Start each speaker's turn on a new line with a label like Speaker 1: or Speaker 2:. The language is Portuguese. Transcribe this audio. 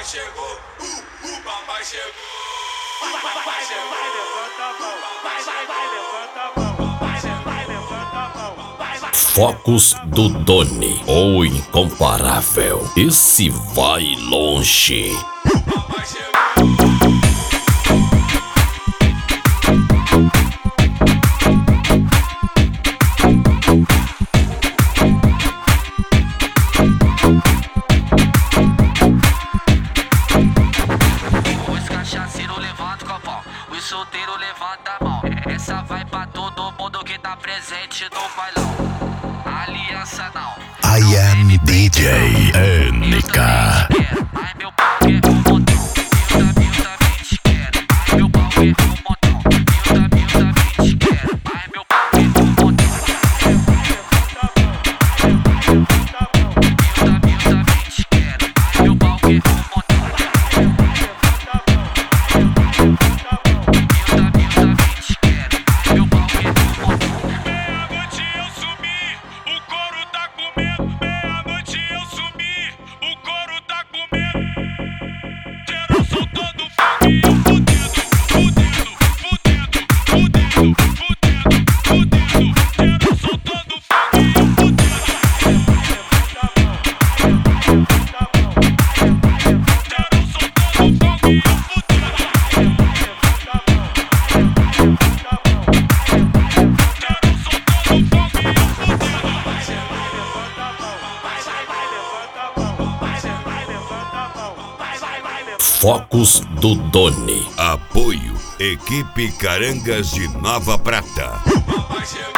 Speaker 1: chegou, o papai chegou. Vai, levanta a mão. Vai, levanta a mão. Vai, levanta a mão. Vai.
Speaker 2: Focos do Doni, o incomparável. Esse vai longe.
Speaker 1: O papai chegou.
Speaker 3: Os solteiros levanta a mão. Essa vai pra todo mundo que tá presente no bailão. Aliança não.
Speaker 2: I am DJ NK.
Speaker 3: Ai meu pau é um montão. Humildemente quero. Ai meu pau é um montão. Humildemente quero. Ai meu pau é um montão. Humildemente quero. Ai meu pau é um montão.
Speaker 2: Focos do Doni.
Speaker 4: Apoio Equipe Carangas de Nova Prata.
Speaker 1: O papai chegou.